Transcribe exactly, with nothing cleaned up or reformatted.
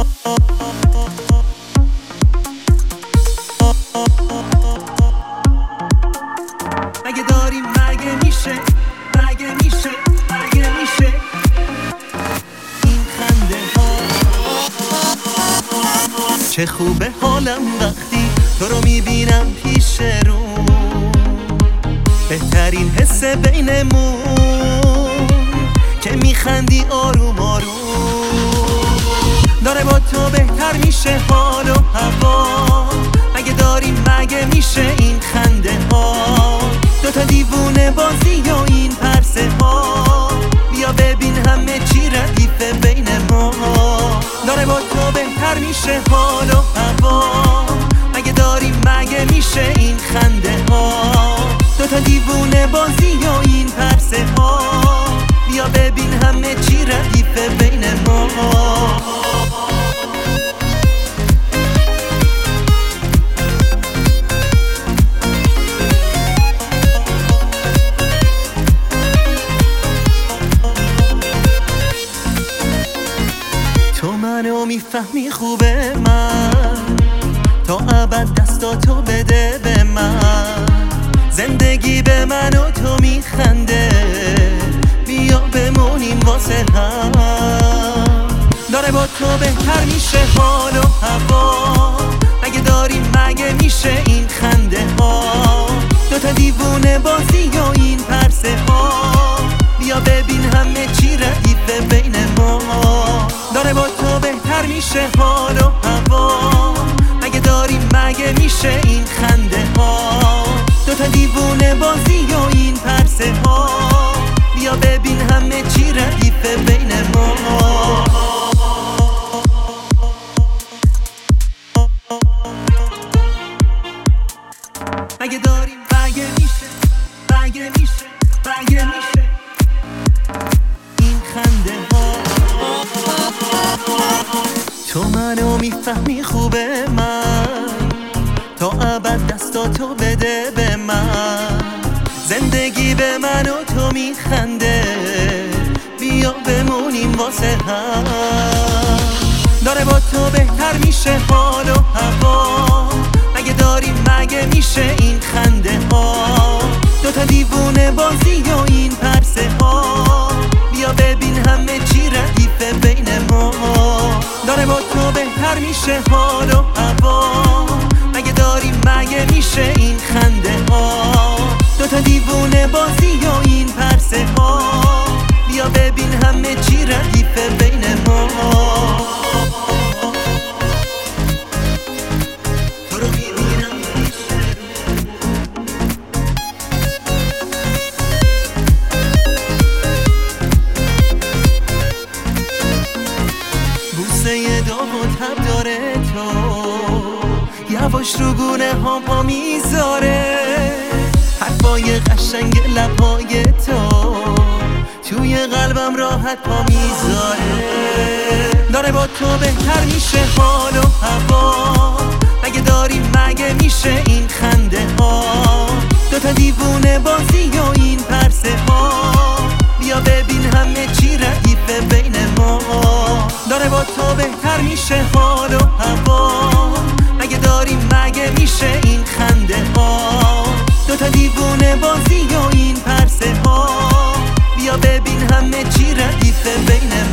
مگه داریم مگه میشه مگه میشه مگه میشه این خنده ها. چه خوبه حالم وقتی تو رو میبینم پیش رو، بهترین حس بینمون که میخندی آروم آروم. داره با تو بهتر میشه حال و هوا، مگه داریم مگه میشه این خنده ها. دوتا دیوونه بازی و این پرسه ها، بیا ببین همه چی ردیفه بین ما. داره با تو بهتر میشه حال و هوا، مگه داریم مگه میشه این خنده ها. دوتا دیوونه بازی و این پرسه ها، بیا ببین همه چی ردیفه بین ما. تو منو میفهمی خوبه من، تا ابد دستاتو بده به من. زندگی به من و تو میخنده، بیا بمونیم واسه هم. داره با تو بهتر میشه حال و هوا، مگه داریم مگه میشه این خنده ها. دوتا دیوونه بازی و این پرسه ها، بیا ببین همه چی ردیفه بین ما. داره با تو بهتر میشه حال و هوا، مگه داریم مگه میشه این خنده ها. دوتا دیوونه بازی و این پرسه ها، بیا ببین همه چی ردیفه بین ما. مگه داریم مگه میشه مگه میشه مگه میشه این خنده ها. تو منو میفهمی خوبه من، تا ابد دستاتو بده به من. زندگی به من و تو میخنده، بیا بمونیم واسه هم. داره با تو بهتر میشه حال و هوا، مگه داریم مگه میشه این خنده ها. دوتا دیوونه بازی و این پرسه ها، بیا ببین همه چی ردیفه بین ما. داره با تو بهتر میشه حال و هوا، مگه داریم مگه میشه این خنده ها. دوتا دیوونه بازی و این پرسه ها، بیا ببین همه چی ردیفه بین ما. تو رو میبینم پیش رو، بوسه داغ و تب داره تو، یواش رو گونه ها پا میذاره. حرفای قشنگ لبهای تو توی قلبم راحت پا میذاره. داره با تو بهتر میشه حال و هوا، مگه داریم مگه میشه این خنده ها. دوتا دیوونه بازی و این پرسه ها، بیا ببین همه چی ردیفه بین ما. داره با تو بهتر میشه حال و هوا، مگه داریم مگه میشه این خنده ها. دوتا دیوونه بازی و این پرسه ها، بیا ببین همه چی ردیفه بین ما.